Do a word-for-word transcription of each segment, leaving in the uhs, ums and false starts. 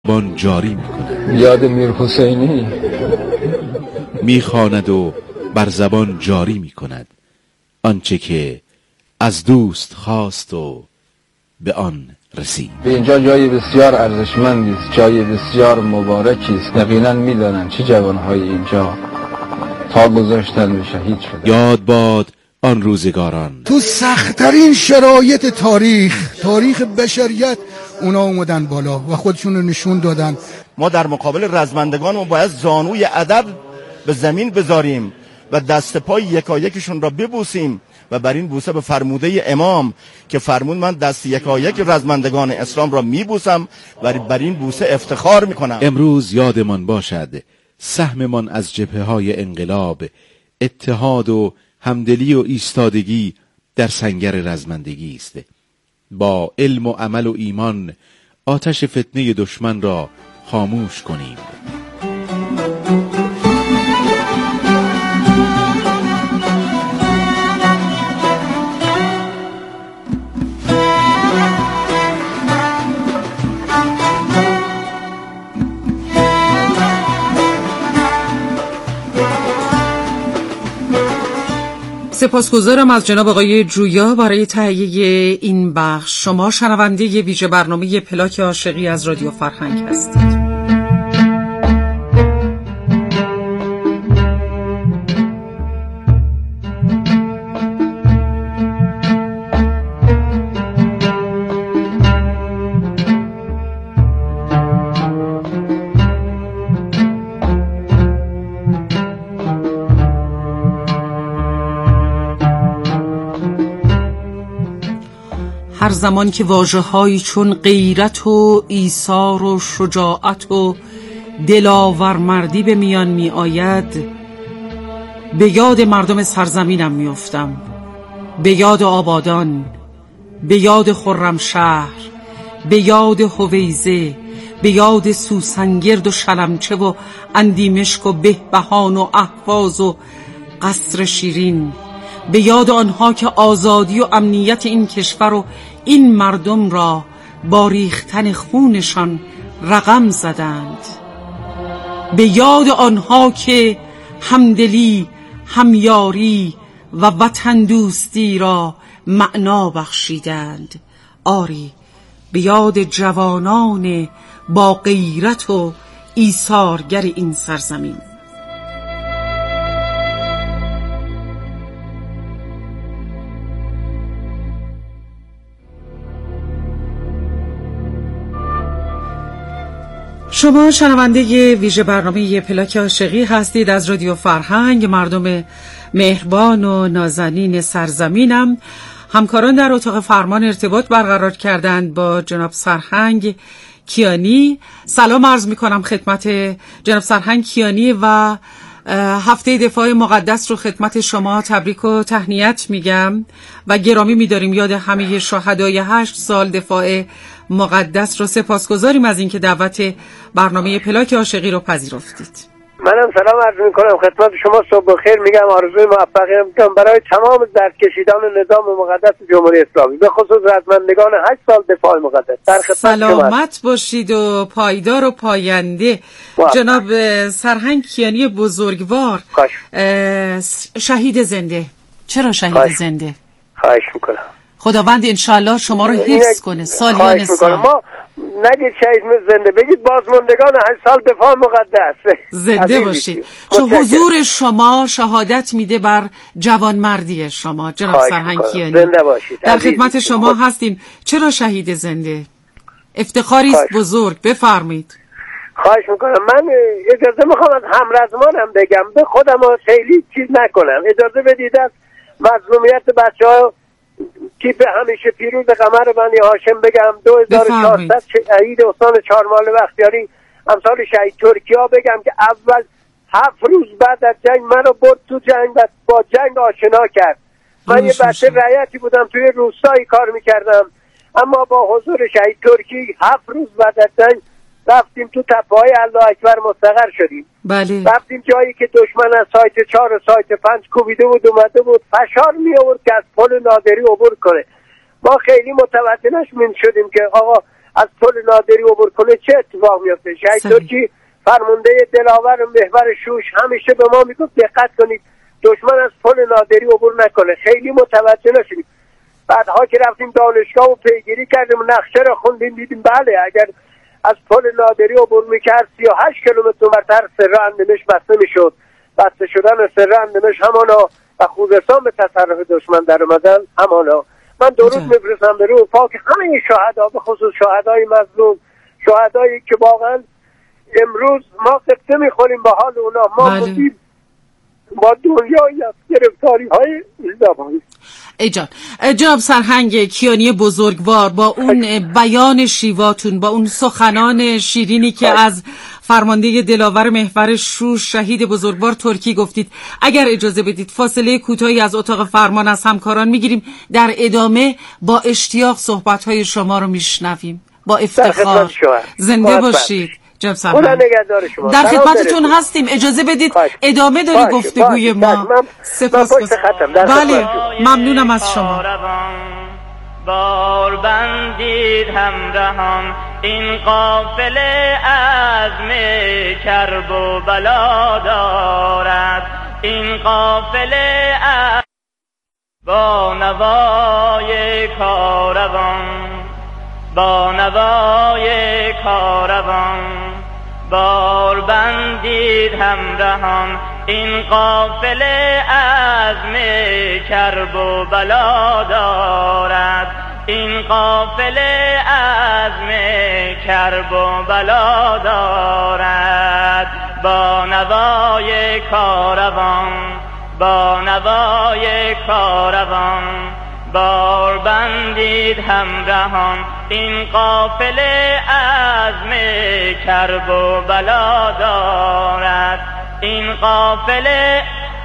زبان جاری می کند. یاد میر حسینی می خواند و بر زبان جاری می کند آنچه که از دوست خواست و به آن رسید. به اینجا جای بسیار ارزشمندی است، جای بسیار مبارکی است. یقینا میدانند چه جوانهای اینجا تا گذاشتن به شهید شدن. یاد باد آن روزگاران تو سخت‌ترین شرایط تاریخ تاریخ بشریت اونا اومدن بالا و خودشون رو نشون دادن. ما در مقابل رزمندگان باید زانوی ادب به زمین بذاریم و دست پای یکایکشون را ببوسیم و بر این بوسه به فرموده امام که فرمود من دست یکایک رزمندگان اسلام را میبوسم و بر این بوسه افتخار میکنم. امروز یادمان باشد سهممان از جبهه‌های انقلاب اتحاد و همدلی و ایستادگی در سنگر رزمندگی است. با علم و عمل و ایمان آتش فتنه دشمن را خاموش کنیم. سپاسگزارم از جناب آقای جویا برای تهیه این بخش. شما شنونده ی ویژه برنامه پلاک عاشقی از رادیو فرهنگ هستید. هر زمان که واژه‌هایی چون غیرت و ایثار و شجاعت و دلاورمردی به میان می آید، به یاد مردم سرزمینم می افتم، به یاد آبادان، به یاد خرمشهر، به یاد هویزه، به یاد سوسنگرد و شلمچه و اندیمشک و بهبهان و اهواز و قصر شیرین، به یاد آنها که آزادی و امنیت این کشور و این مردم را با ریختن خونشان رقم زدند، به یاد آنها که همدلی، همیاری و وطن دوستی را معنا بخشیدند. آری، به یاد جوانان با غیرت و ایثارگر این سرزمین. شما شنونده ی ویژه برنامه پلاک عاشقی هستید از رادیو فرهنگ. مردم مهربان و نازنین سرزمینم، همکاران در اتاق فرمان ارتباط برقرار کردند با جناب سرهنگ کیانی. سلام عرض می کنم خدمت جناب سرهنگ کیانی و هفته دفاع مقدس رو خدمت شما تبریک و تهنیت میگم و گرامی می‌داریم یاد همه شهدای هشت سال دفاع مقدس رو. سپاسگزاریم از اینکه دعوت برنامه پلاک عاشقی رو پذیرفتید. منم سلام عرض میکنم خدمت شما، صبح بخیر میگم، آرزوی موفقیت میکنم برای تمام درد کشیدان نظام مقدس جمهوری اسلامی، به خصوص رزمندگان هشت سال دفاع مقدس. در خدمت سلامت باشید و پایدار و پاینده. باید. جناب سرهنگ کیانی بزرگوار، شهید زنده. چرا شهید خواهش. زنده؟ خواهش میکنم. خداوند انشالله شما رو حفظ کنه سالیان سال. ما نگید شهید زنده، بگید بازماندگان هشت سال دفاع مقدس زنده باشید. چون حضور شما شهادت میده بر جوانمردی شما جناب سرهنگ کیانی. زنده باشید. در خدمت شما هستیم. چرا شهید زنده؟ افتخاری است بزرگ. بفرمایید. خواهش میکنم. من اجازه میخوام از همرزمانم بگم، به خودم خیلی چیز نکنم. اجازه بدید از مظلومیت بچه ها تیپ همیشه پیروز قمر بنی هاشم بگم. دو هزار و چهارصد شهید استان چهارمحال بختیاری امثال شهید ترکیا بگم که اول هفت روز بعد از جنگ من رو برد تو جنگ و با جنگ آشنا کرد. من یه بچه رعیتی بودم، توی روستایی کار میکردم، اما با حضور شهید ترکی هفت روز بعد از جنگ رفتیم تو تپه‌های الله اکبر مستقر شدیم. بله. رفتیم جایی که دشمن از سایت چهار و سایت پنج کوبیده بود، اومده بود فشار می آورد که از پل نادری عبور کنه. ما خیلی متوجه نشدیم که آقا از پل نادری عبور کنه چه اتفاق میفته. شهید ترکی فرمانده دلاور محور شوش همیشه به ما میگفت دقت کنید دشمن از پل نادری عبور نکنه. خیلی متوجه نشدیم. بعدها که رفتیم دانشگاه و پیگیری کردیم نقشه رو خوندیم دیدیم بله اگر از پل نادری عبور میکرد سی و هشت کیلومتر برتر سر اندمش بسته میشد. بسته شدن سر اندمش همانا و خوزستان به تصرف دشمن در اومدن همانا. من درود میفرستم به روح پاک همه این شهدا، به خصوص شهدای مظلوم، شهدایی که واقعا امروز ما قصه میخوریم با حال اونا. ما بودیم با دنیای از گرفتاری های زبانی. ای جان جناب سرهنگ کیانی بزرگوار، با اون بیان شیواتون، با اون سخنان شیرینی که از فرمانده دلاور محور شوش شهید بزرگوار ترکی گفتید، اگر اجازه بدید فاصله کوتاهی از اتاق فرمان از همکاران میگیریم، در ادامه با اشتیاق صحبت‌های شما رو میشنویم. با افتخار زنده باشید جناب سرهنگ. در خدمتتون هستیم. اجازه بدید ادامه داره گفتگوی ما. سپاسگزارم. بله ممنونم از شما. بار بندید همراهان این قافله عزم کرب و بلا دارد، این قافله عزم با نوای کاروان، با نوای کاروان بار بندید همراهان این قافله عزم کرب و بلا دارد، این قافله عزم کرب و بلا دارد با نوای کاروان، با نوای کاروان بار بندید همراهان این قافله عزم کرب و بلا دارد، این قافله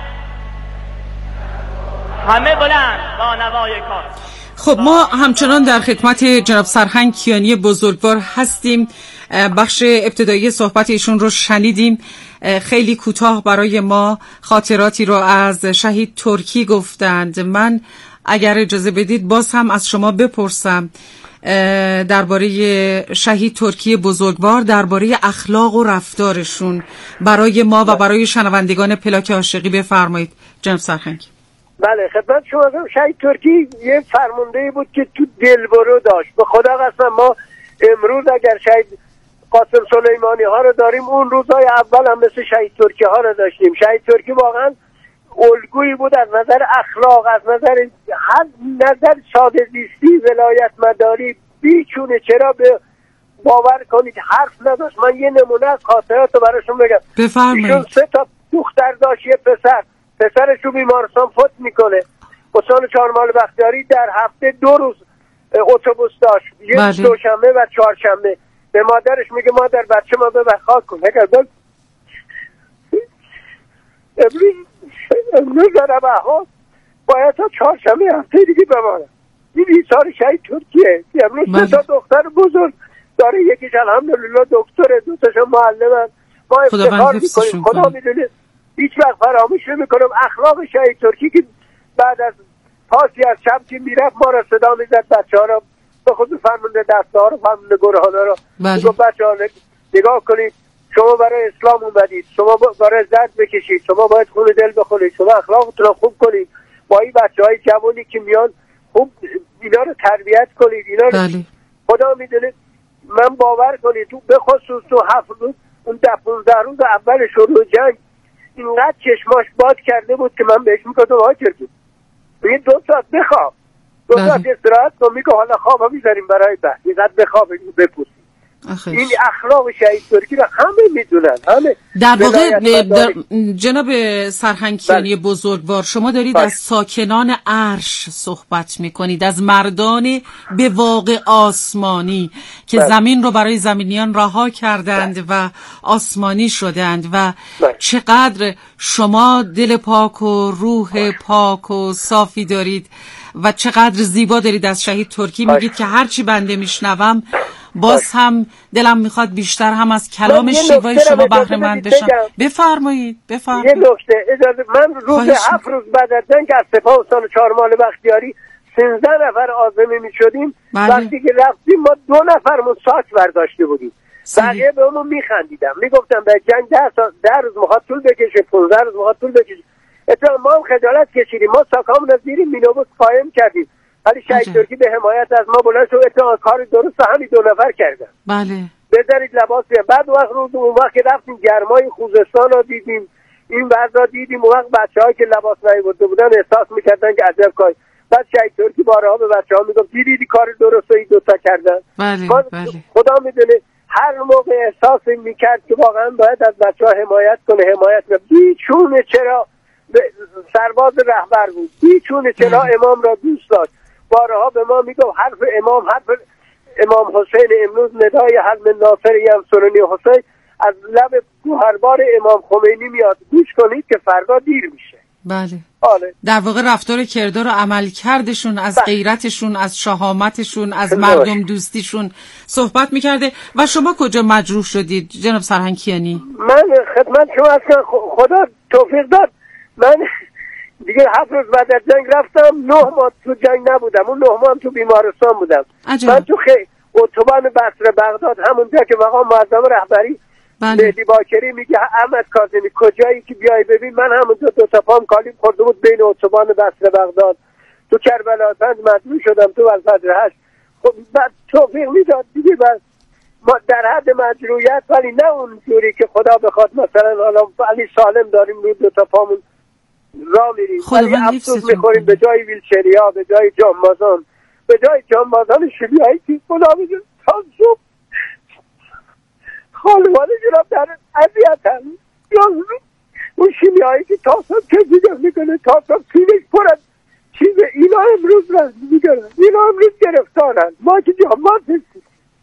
همه بلند با نوای کاروان. خب ما همچنان در خدمت جناب سرهنگ کیانی بزرگوار هستیم. بخش ابتدایی صحبت ایشون رو شنیدیم. خیلی کوتاه برای ما خاطراتی رو از شهید ترکی گفتند. من اگر اجازه بدید باز هم از شما بپرسم درباره شهید ترکی بزرگوار، درباره اخلاق و رفتارشون برای ما و برای شنوندگان پلاک عاشقی بفرمایید جناب سرهنگ. بله خدمت شما. شهید ترکی یه فرمانده بود که تو دلبرو داشت. به خدا قسم ما امروز اگر شهید قاسم سلیمانی ها رو داریم اون روزهای اول هم مثل شهید ترکی ها رو داشتیم. شهید ترکی واقعا الگویی بود از نظر اخلاق، از نظر هر نظر ساده زیستی، ولایت مداری، بیچونه. چرا به باور کنید حرف نداشت. من یه نمونه از خاطرات رو براشون بگم. بفرمایید. ایشون سه تا دختر داشت، یه پسر. پسرش رو بیمارستان فوت میکنه. استان چهارمحال بختیاری در هفته دو روز اتوبوس داشت، یه بله. دوشنبه و چهارشنبه. به مادرش میگه مادر بچه ما ببر خاک کن. اگر بل امروز امروز ربه ها باید تا چهارشنبه هفته دیگه بمانم. این ایثار شهید ترکیه. امروز سه تا دختر بزرگ داره، یکیش الحمدلله دکتره، دوتاشون معلمن. ما افتخار میکنیم. خدا میدونه هیچ وقت فراموش نمیکنم اخلاق شهید ترکی که بعد از پاسی از شب که میرفت ما را صدا میزد بچه ها را، به خصوص فرمانده دسته ها را، فرمانده گروه ها را میگفت بچه ها نگاه کنید شما برای اسلام اومدید، شما برای زد بکشید، شما باید خون دل بخورید، شما اخلاقتون را خوب کنید، با این بچه های جوانی که میان خوب اینا رو تربیت کنید. اینا رو خدا میدونه. من باور کنید تو به خصوص تو هفت روز اون ده پونزده روز اول شروع جنگ اینقدر چشماش باد کرده بود که من بهش میگفتم آقای ترکی میگه دو ساعت بخواب، دو ساعت استراحت کن. میگه حالا خواب میذاریم برای بعد، اینقدر بخواب بپوسیم. این اخلاق شهید ترکی رو همه میدونن. همه در واقع جناب سرهنگ کیانی بزرگوار شما دارید از ساکنان عرش صحبت میکنید، از مردان به واقع آسمانی که بله. زمین رو برای زمینیان رها کردند بله. و آسمانی شدند و بله. چقدر شما دل پاک و روح پاک و صافی دارید و چقدر زیبا دارید از شهید ترکی میگید که هرچی بنده میشنوم باز هم دلم میخواد بیشتر هم از کلام شیوای شما بهره مند بشم. بفرمایید بفرمایید. یه نکته اجازه. من روز هفت روز بعد از جنگ از سپاه استان چهارمحال بختیاری سیزده نفر آزمی می شدیم. بله. وقتی که رفتیم ما دو نفرمون ساک برداشته بودیم، بقیه به اونو می خندیدم، می گفتم به جنگ ده, سا... ده روز میخواد طول بکشه، پونزده روز میخواد طول بکشه. اتفاقا ما هم خجالت کشیدیم، ما ساکامون رو زیر مینوبوس قایم کردیم، ولی شهید ترکی به حمایت از ما بلند شد اتفاقا کار درست همین دو نفر کردن. بله. بذارید لباس بیان. بعد وقت روز اون وقت رفتیم گرمای خوزستان رو دیدیم، این ورزا دیدیم، اون وقت بچه‌ها که لباس نیاورده بودن احساس می‌کردن که عجب کار. بعد شهید ترکی بارها به بچه‌ها میگفت دیدی کار درسته این دوتا کردن. بله بله. خدا میدونه هر موقع احساس میکرد که واقعا باید از بچه‌ها حمایت کنه حمایت کنه. بیچونه چرا سرباز رهبر بود، بیچونه چرا امام را دوست داشت. بارها به ما میگفت حرف امام، حرف امام حسین امروز ندای حلم ناصر ینصرنی حسین از لب گوهربار امام خمینی میاد، گوش کنید که فردا دیر میشه. بله. آله. در واقع رفتار کردار و عمل کردشون از غیرتشون، از شهامتشون، از مردم دوستیشون صحبت میکرده. و شما کجا مجروح شدید جناب سرهنگ کیانی؟ من خدمت شما هستم، خدا توفیق داد. من دیگه هفت روز بعد از جنگ رفتم، نه ماه تو جنگ نبودم، اون نه ماه تو بیمارستان بودم. عجب. من تو خیلی اتوبان بصره بغداد همونجا که مقام معظم رهبری بله. مهدی باکری میگه احمد کاظمی کجایی که بیای ببین، من همونجا دو تا پام کالیم خورده بود بین اتوبان بصره بغداد. تو کربلا پنج مجروح شدم، تو الفجر هشت. خب بعد توفیق میداد دیگه، بعد ما در حد مجروحیت، ولی نه اون جوری که خدا بخواد مثلا حالا ولی سالم داریم روی دو تا پامون راه میریم، ولی افسوس میخوریم به جای ویلچریا، به جای جانبازان، به جای جانبازان شیمیایی که خدا میگه تا صبح خانواده جناب در عذیت هم. اون شیمیایی که تا صبح کشیدم میکنه، تا صبح سینش پر از چیز، اینا امروز رنج میگرن، اینا امروز گرفتارن، ما که جانباز هستیم.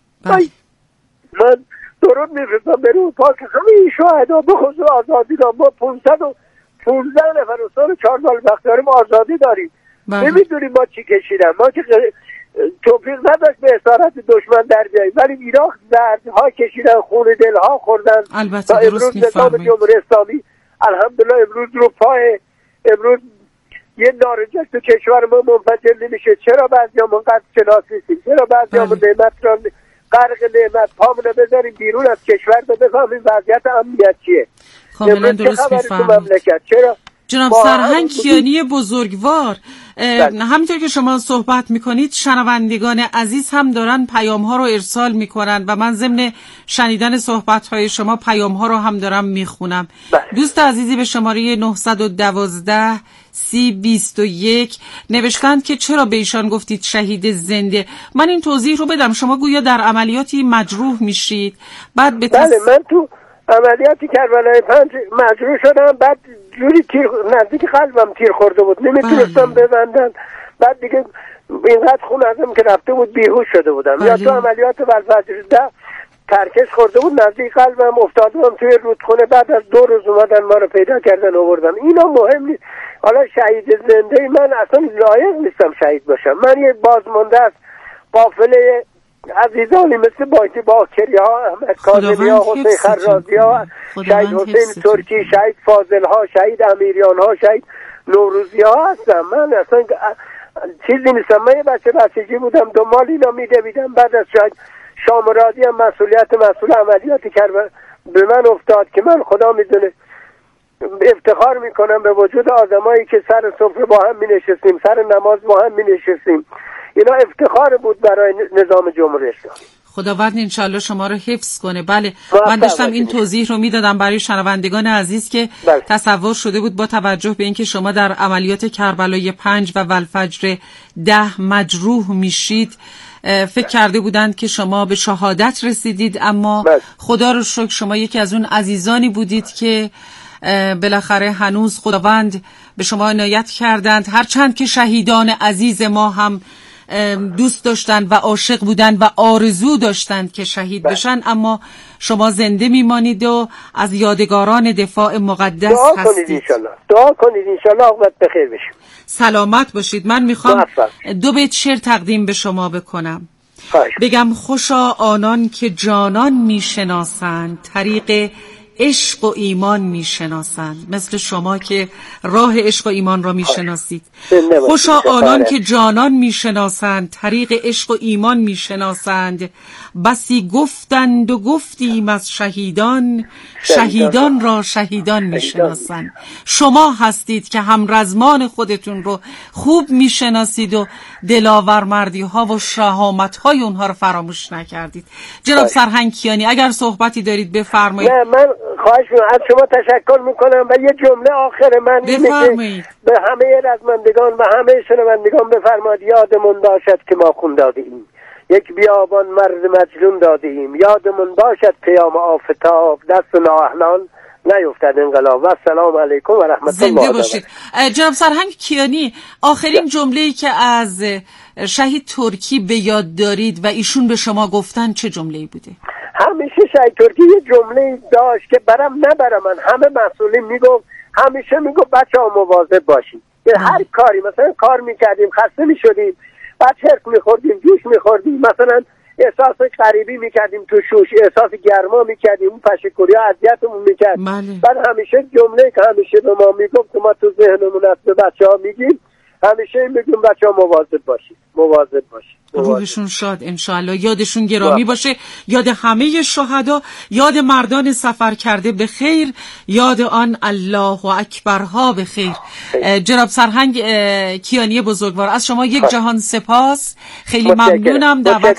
من درود میفرستم به روح پاک همه این شهدا به خصوص آزادی را. ما پونصد و پونزده نفر و سال چهار سال وقت داریم آزادی داریم. نمیدونیم ما چی کشیدم، ما که توفیق نداشت به اسارت دشمن در بیاییم، ولی ایران دردها کشیدن، خون دلها خوردن تا امروز نظام جمهوری اسلامی الحمدلله امروز رو پای. امروز یه نارنجک تو کشور ما منفجر نمیشه. چرا بعضیامون قد شناس نیستیم؟ چرا بعضیامون نعمت را غرق نعمت پامون رو بذاریم بیرون از کشور تا بفهمیم وضعیت امنیت چیه؟ کاملا درست میفهمید چرا جناب سرهنگ کیانی بزرگوار. همینطور که شما صحبت میکنید شنوندگان عزیز هم دارن پیام ها رو ارسال میکنن و من ضمن شنیدن صحبت های شما پیام ها رو هم دارم میخونم. دوست عزیزی به شماره نه یک دو سی بیست و یک نوشتند که چرا به ایشان گفتید شهید زنده. من این توضیح رو بدم، شما گویا در عملیاتی مجروح میشید، بعد به بله من تو عملیاتی کربلای پنج مجروح شدم، بعد جوری تیر نزدیک قلبم تیر خورده بود، نمیتونستم ببندم، بعد دیگه اینقدر خون ازم که رفته بود بیهوش شده بودم. بله. یا تو عملیات والفجر ده ترکش خورده بود نزدیک قلبم، افتاده بودم توی رودخونه، بعد از دو روز اومدن ما رو پیدا کردن آوردن. اینا مهم نیست. حالا شهید زنده من اصلا لایق نیستم شهید باشم. من یه بازمانده از قافله عزیزانی مثل باقی باکری ها، احمد کاظمی ها، حسین خرازی ها، شهید حسین ترکی، شهید فاضل ها، شهید امیریان ها، شهید نوروزی ها هستم. من اصلا چیزی نیستم. من یه بچه بچگی بودم دنبال اینا میدویدم، بعد از شاید شامرادی هم مسئولیت مسئول عملیاتی کرد به من افتاد که من خدا میدونه افتخار میکنم به وجود آدمایی که سر سفره با هم مینشستیم، سر نماز با هم مینشستیم. اینا افتخار بود برای نظام جمهوری اسلامی. خداوند انشالله شما رو حفظ کنه. بله من داشتم این توضیح رو میدادم برای شنوندگان عزیز که بله. تصور شده بود با توجه به اینکه شما در عملیات کربلای پنج و والفجر ده مجروح میشید فکر کرده بودند که شما به شهادت رسیدید، اما بله. خدا رو شکر شما یکی از اون عزیزانی بودید که بالاخره هنوز خداوند به شما عنایت کردند، هرچند که شهیدان عزیز ما هم دوست داشتند و عاشق بودند و آرزو داشتند که شهید بشن، اما شما زنده میمانید و از یادگاران دفاع مقدس دعا هستید. کنید انشالله. دعا کنید انشالله عاقبت بخیر بشه. سلامت باشید. من میخوام دو بیت شعر تقدیم به شما بکنم. بگم خوشا آنان که جانان میشناسند طریق عشق و ایمان میشناسند، مثل شما که راه عشق و ایمان را میشناسید. خوشا آنان که جانان میشناسند، طریق عشق و ایمان میشناسند. بسی گفتند و گفتیم از شهیدان، شهیدان را شهیدان میشناسند. شما هستید که همرزمان خودتون رو خوب میشناسید و دلاور مردی ها و شهامت های اونها رو فراموش نکردید. جناب سرهنگ کیانی اگر صحبتی دارید بفرمایید. نه من خواهش می‌کنم از شما تشکر میکنم و یه جمله آخر من اینه که به همه رزمندگان و همه شنوندگان بفرمایید یادمون باشد که ما خون دادیم، یک بیابان مرد مجنون دادیم، یادمون باشد قیام آفتاب دست نااهلان نیفتد انقلاب. و السلام علیکم و رحمت الله. زنده باشید. جناب سرهنگ کیانی، آخرین جمله‌ای که از شهید ترکی به یاد دارید و ایشون به شما گفتن چه جمله‌ای بوده؟ همیشه شهید ترکی یه جمله داشت که برم نبرم من همه مسئولین میگفت، همیشه میگفت بچه‌ها مواظب باشید. هر کاری مثلا کار میکردیم خسته میشدیم، بعد چرک میخوردیم، جوش میخوردیم، مثلا احساس غریبی میکردیم تو شوش، احساس گرما میکردیم، اون پشه‌کوری ها اذیتمون میکرد. بعد همیشه جمله که همیشه به ما میگفت که ما تو ذهنمون از به بچه‌ها میگیم، همیشه میگیم بچه‌ها مواظب باشید، مواظب باشید. روحشون شاد انشاءالله، یادشون گرامی باشه، یاد همه شهدا، یاد مردان سفر کرده به خیر، یاد آن الله اکبرها به خیر. جناب سرهنگ کیانی بزرگوار، از شما یک جهان سپاس، خیلی ممنونم دعوت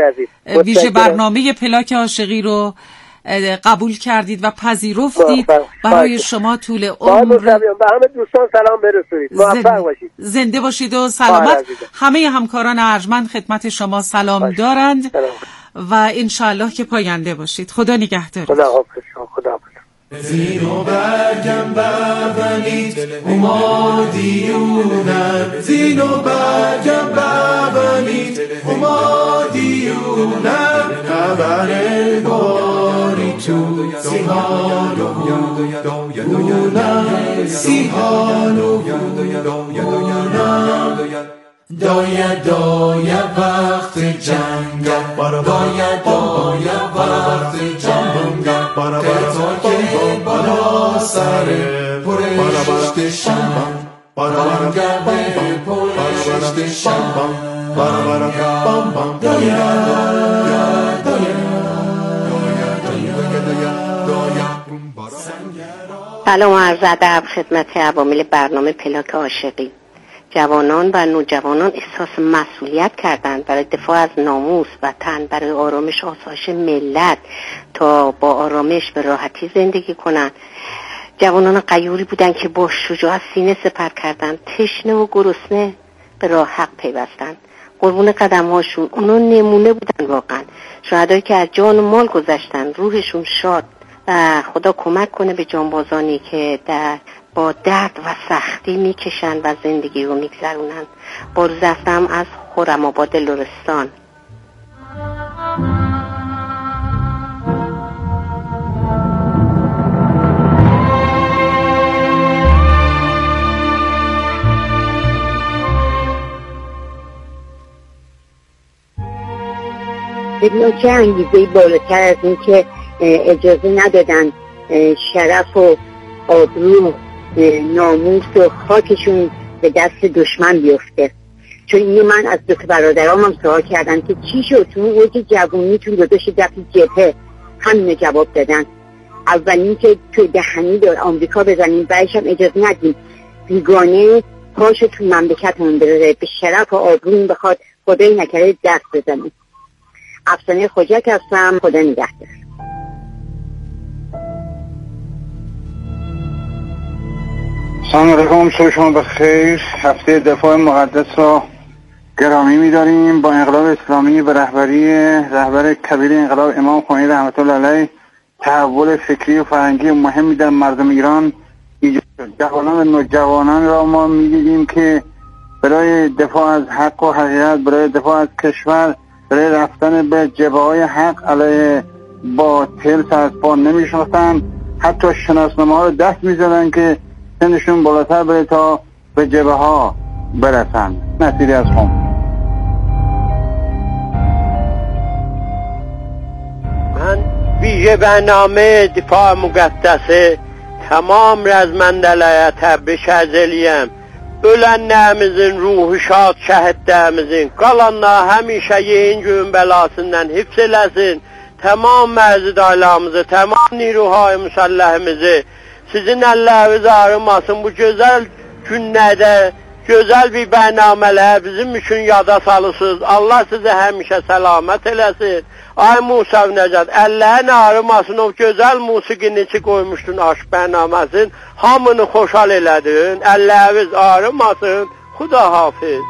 ویژه برنامه پلاک عاشقی رو قبول کردید و پذیرفتید. برای شما طول عمر. به همه دوستان سلام برسونید. موفق باشید. زنده باشید و سلامت. همه همکاران ارجمند خدمت شما سلام دارند و انشاءالله که پاینده باشید. خدا نگهدارید. خدا حافظ. خدا حافظ. زینو برگم ببنید هما دیونم، زینو برگم ببنید هما دیونم، خبر باری تو سیحان و هونم، سیحان و هونم. داید داید وقت جنگم، داید داید وقت جنگم، قطار که بالا سر پرشت شم، بارانگر به پرشت شم، داید داید داید. سلام و عرض ادب خدمت عوامل برنامه پلاک عاشقی. جوانان و نوجوانان احساس مسئولیت کردند برای دفاع از ناموس وطن، برای آرامش آسایش ملت تا با آرامش به راحتی زندگی کنند. جوانان غیوری بودند که با شجاعت سینه سپر کردند، تشنه و گرسنه به راه حق پیوستند. قربون قدم‌هاشون اونا نمونه بودن واقعا. شهدایی که از جان و مال گذشتن، روحشون شاد و خدا کمک کنه به جانبازانی که در با درد و سختی میکشن و زندگی رو میگذرونن. بارز هستم از خرم‌آباد لرستان. ببینید چه انگیزه‌ای بالاتر از این که اجازه ندادن شرف و آبرو ناموس و خاکشون به دست دشمن بیفته. چون اینو من از دو برادرام هم سوال کردم که چی شد تو اون اوج جوونیتون داداش دفعی جبهه، همینو جواب دادن. اولین که توی دهنی دار آمریکا بزنیم، بعدش هم اجازه ندیم بیگانه پاشو تو مملکتمون بره، به شرف و آبرو بخواد خدای نکرده دست بزنیم. افسانه خوجک هستم. خدا نگهدار. سلام علیکم، صبح شما بخیر. هفته دفاع مقدس را گرامی می‌داریم. با انقلاب اسلامی به رهبری رهبر کبیر انقلاب امام خمینی رحمت الله علیه تحول فکری و فرهنگی مهمی در مردم ایران ایجاد شد. جوانان و نوجوانان را ما می‌دیدیم که برای دفاع از حق و حقیقت، برای دفاع از کشور، برای رفتن به جبهه‌های حق علیه باطل از پا نمی‌شناختند. حتی شناسنامه‌ها رو دست می‌زدن که سنشون بالاتر بره تا به جبهه ها برسن. نصیری از خم. من ویژه برنامه دفاع مقدسه tamam rəzməndələrə təbriş ərz eləyəm. Ölənlərimizin ruhu şad, şəhidlərimizin, qalanlar həmişə yeyin gün bəlasından hifz eləsin. Tamam mərzidarlarımızı, tamam niruhay müsəlləhimizi sizin əlləriniz ağrımasın. Bu gözəl günlərdə gözəl bir bərnamələr bizim üçün yada salısınız. Allah sizi həmişə səlamət eləsin. Ay Musa Nəcəd, əllərin ağrımasın, o gözəl musiqini içi qoymuşdun aşk bərnaməsin. Hamını xoşal elədin, əlləriniz ağrımasın. Xuda hafiz.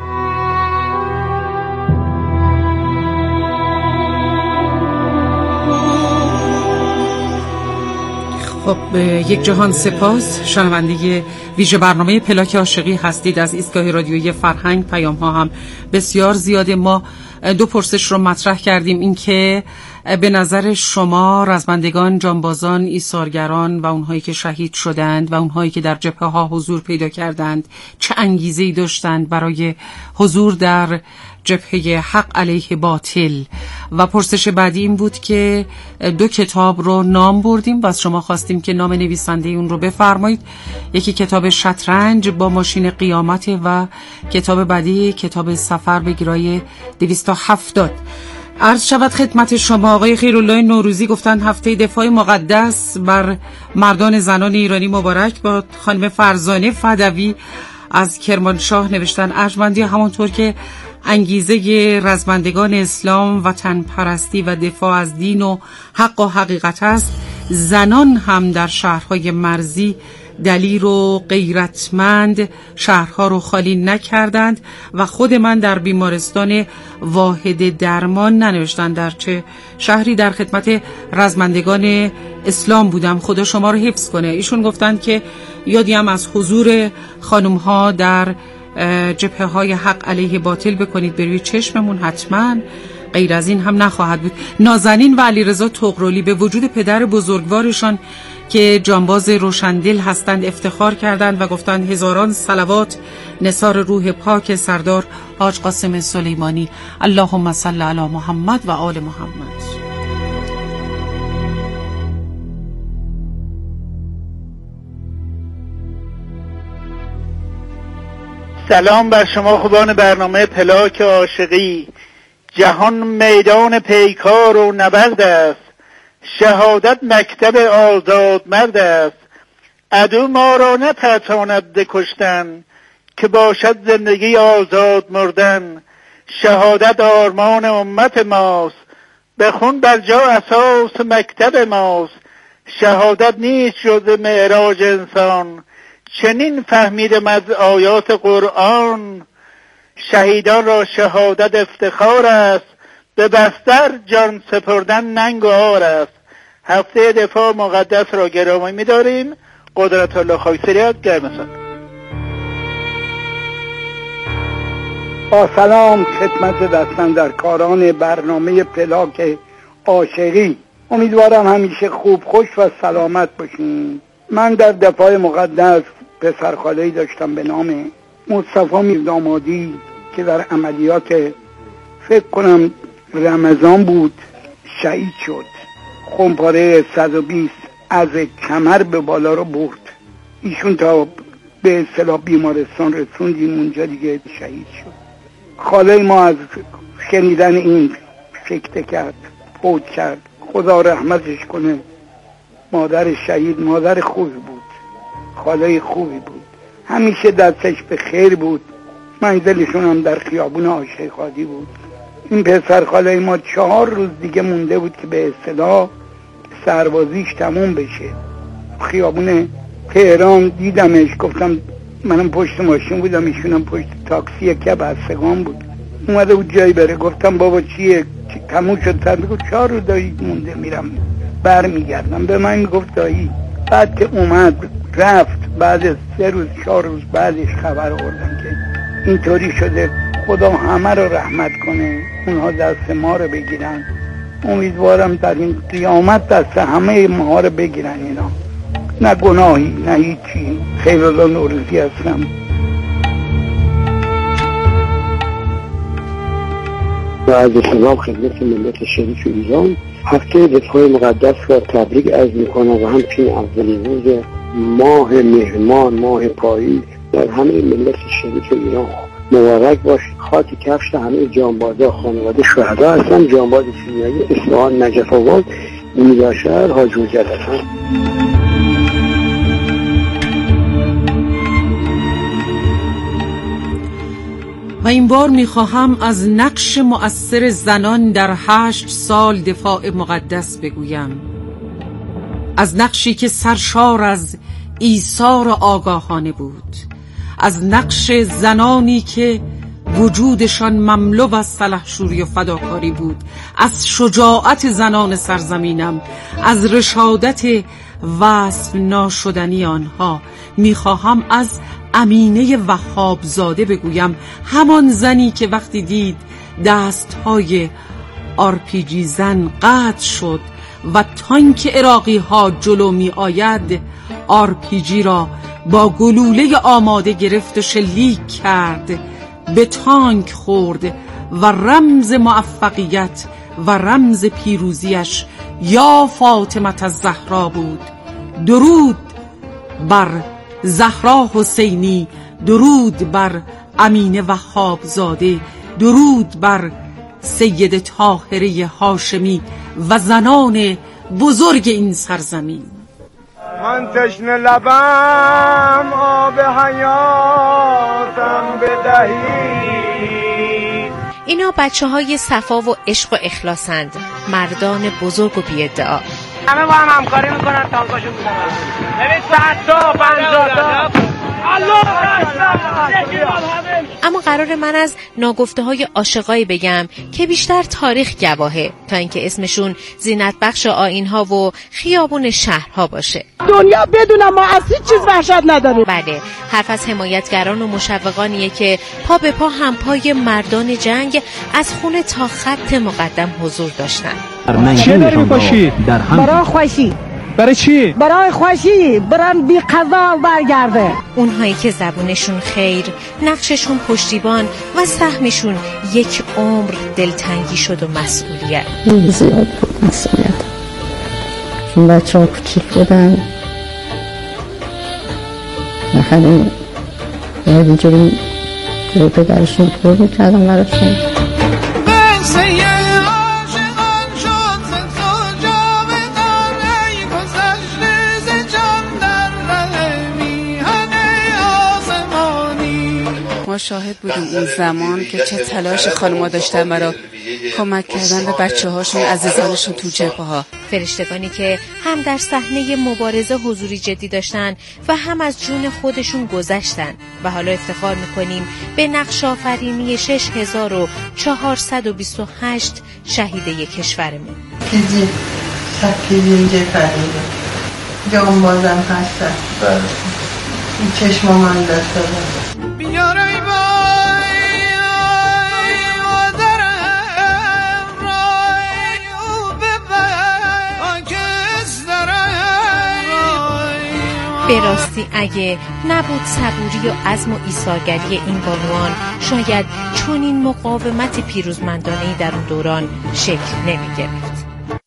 خب یک جهان سپاس. شنونده ویژه برنامه پلاک عاشقی هستید از ایستگاه رادیویی فرهنگ. پیام ها هم بسیار زیاده. ما دو پرسش رو مطرح کردیم، این که به نظر شما رزمندگان، جانبازان، ایثارگران و اونهایی که شهید شدند و اونهایی که در جبهه ها حضور پیدا کردند چه انگیزه‌ای داشتند برای حضور در جبهه حق علیه باطل؟ و پرسش بعدی این بود که دو کتاب رو نام بردیم و از شما خواستیم که نام نویسنده اون رو بفرمایید. یکی کتاب شطرنج با ماشین قیامت و کتاب بعدی کتاب سفر به گرای دویست و هفتاد. عرض شود خدمت شما آقای خیرالله نوروزی گفتن هفته دفاع مقدس بر مردان زنان ایرانی مبارک. با خانم فرزانه فدوی از کرمانشاه نوشتن ارجمندی همانطور که انگیزه رزمندگان اسلام وطن پرستی و دفاع از دین و حق و حقیقت است، زنان هم در شهرهای مرزی دلیر و غیرتمند شهرها رو خالی نکردند و خود من در بیمارستان واحد درمان ننوشتن در چه شهری در خدمت رزمندگان اسلام بودم. خدا شما رو حفظ کنه. ایشون گفتند که یادی هم از حضور خانم ها در جبهه های حق علیه باطل بکنید به روی چشممون، حتما غیر از این هم نخواهد بود. نازنین و علیرضا طغرالی به وجود پدر بزرگوارشان که جانباز روشندل هستند افتخار کردند و گفتند هزاران صلوات نثار روح پاک سردار حاج قاسم سلیمانی. اللهم صل علی محمد و آل محمد. سلام بر شما خوبان برنامه پلاک عاشقی. جهان میدان پیکار و نبرد است، شهادت مکتب آزاد مرد است. عدو ما را نترساند ز کشتن، که باشد زندگی آزاد مردن. شهادت آرمان امت ماست، به خون بر جا اساس مکتب ماست. شهادت نیست جز معراج انسان، چنین فهمیدم از آیات قرآن. شهیدان را شهادت افتخار است، به بستر جان سپردن ننگ و عار است. هفته دفاع مقدس را گرامی می‌داریم. قدرت الله خاکسریت گرمسان. با سلام خدمت دستاندرکاران برنامه پلاک عاشقی. امیدوارم همیشه خوب، خوش و سلامت باشین. من در دفاع مقدس پسرخاله‌ای داشتم به نام مصطفی میردامادی که در عملیات فکر کنم رمضان بود شهید شد. خمپاره صد و بیست از کمر به بالا رو برد. ایشون تا به اصطلاح بیمارستان رسوندیم، اونجا دیگه شهید شد. خاله ما از شنیدن این سکته کرد، فوت کرد. خدا رحمتش کنه. مادر شهید مادر خوبی بود، خاله خوبی بود، همیشه دستش به خیر بود. منزلشون هم در خیابون عاشق خادی بود. این پسر خاله ما چهار روز دیگه مونده بود که به اصطلاح سربازیش تموم بشه. خیابون تهران دیدمش، گفتم منم پشت ماشین بودم، ایشونم پشت تاکسی که بستگان بود. اومده بود جایی بره. گفتم بابا چیه؟ تموم شد؟ سر بگو چهار روز دایی مونده، میرم بر میگردم. به من میگفت دایی. بعد که اومد رفت، بعد از سه روز چهار روز بعدش خبر آوردم که اینطوری شده. خدا همه رو رحمت کنه، اونها دست ما رو بگیرن. امیدوارم در این قیامت دست همه ما رو بگیرن اینا. نه گناهی نه هیچی. خیرالله نوروزی هستم. و از سلام خدمت ملت شریف ایران. هفته دفاع مقدس را تبریک عرض میکنم و همچنین اولین روز ماه مهرمان، ماه پاییز در همه ملت شریف ایران مبارک باشید. خاک کفش همه جانبازا خانواده شهدا هستن. جانباز سینایی اصفهان نجف آباد میرشهر حاج مجدد هستن. و این بار میخواهم از نقش مؤثر زنان در هشت سال دفاع مقدس بگویم، از نقشی که سرشار از ایثار آگاهانه بود، از نقش زنانی که وجودشان مملو از سلحشوری و فداکاری بود، از شجاعت زنان سرزمینم، از رشادت وصف ناشدنی آنها. میخواهم از امینه وهاب زاده بگویم، همان زنی که وقتی دید دستهای آرپیجی زن قطع شد و تانک عراقی ها جلو می آید، آرپیجی را با گلوله آماده گرفت و شلیک کرد، به تانک خورد و رمز موفقیت و رمز پیروزیش یا فاطمه الزهرا بود. درود بر زهرا حسینی، درود بر امینه وهاب زاده، درود بر سید طاهره هاشمی و زنان بزرگ این سرزمین. من تشنه لبم آب حیاتم بدهی. اینا بچه های صفا و عشق و اخلاصند، مردان بزرگ و بی‌ادعا. همه با هم همکاری میکنن، تانکاشو میزنن. ببین صد تا پنجاه تا اما قرار من از ناگفته های عاشقایی بگم که بیشتر تاریخ گواهه تا اینکه اسمشون زینت بخش آیین ها و خیابون شهرها باشه. دنیا بدونم ما از هیچ چیز وحشت نداریم. بله، حرف از حمایتگران و مشوقانیه که پا به پا همپای مردان جنگ از خونه تا خط مقدم حضور داشتن. چه داری میپاشی؟ برای خوشی. برای چی؟ برای خوشی، برن بی قضا برگرده. اونهایی که زبونشون خیر، نقششون پشتیبان و سهمشون یک عمر دلتنگی شد و مسئولیت. خیلی زیاد بود مسئولیت. چون بچه ها کوچیک بودن، نخواهیم باید اینجوری جوی پدرشون کور میکردم براشون. ما شاهد بودیم اون زمان که چه تلاش خانم‌ها داشتن برای کمک کردن به بچه‌هاشون، عزیزانشون تو جبهه‌ها. فرشتگانی که هم در صحنه مبارزه حضوری جدی داشتن و هم از جون خودشون گذشتن و حالا افتخار میکنیم به نقش آفرینی شش هزار و چهارصد و بیست و هشت شهیده کشورمون. پیجی سکیدی اینجا فریده جان بازم هستن. این چشم من دسته بود بیاره ای بای مادرم رای او ببای آکس دارم. به راستی اگه نبود صبوری و عزم و ایثارگری این بانوان، شاید چون این مقاومت پیروزمندانه‌ای در اون دوران شکل نمی‌گرفت.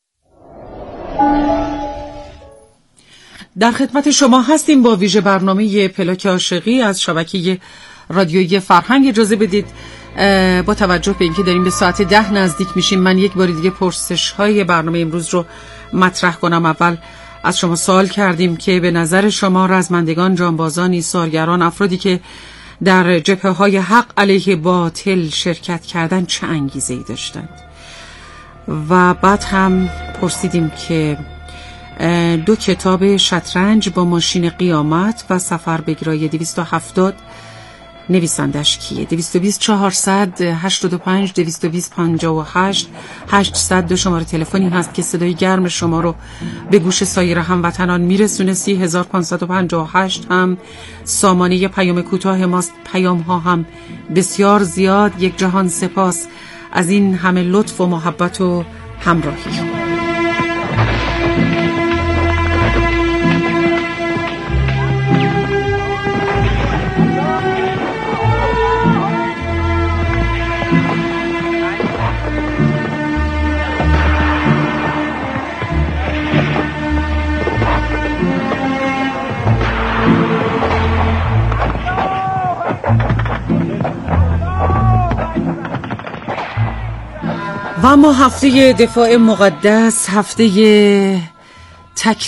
در خدمت شما هستیم با ویژه برنامه پلاک عاشقی از شبکه رادیویی فرهنگ. اجازه بدید با توجه به اینکه داریم به ساعت ده نزدیک میشیم، من یک بار دیگه پرسش های برنامه امروز رو مطرح کنم. اول از شما سوال کردیم که به نظر شما رزمندگان، جانبازان، ایثارگران، افرادی که در جبهه های حق علیه باطل شرکت کردن چه انگیزه‌ای داشتند؟ و بعد هم پرسیدیم که دو کتاب شطرنج با ماشین قیامت و سفر به گرای دویست و هفتاد نویسندش کیه؟ دویست و بیست چهارصد هشتاد و پنج دویست و بیست پنجاه و هشت هشتصد دو شماره تلفنی هست که صدای گرم شما رو به گوش سایر هموطنان میرسونه. سی هزار پانصد و پنجاه و هشت هم سامانه پیام کوتاه ماست. پیام ها هم بسیار زیاد. یک جهان سپاس از این همه لطف و محبت و همراهی. و اما هفته دفاع مقدس، هفته تک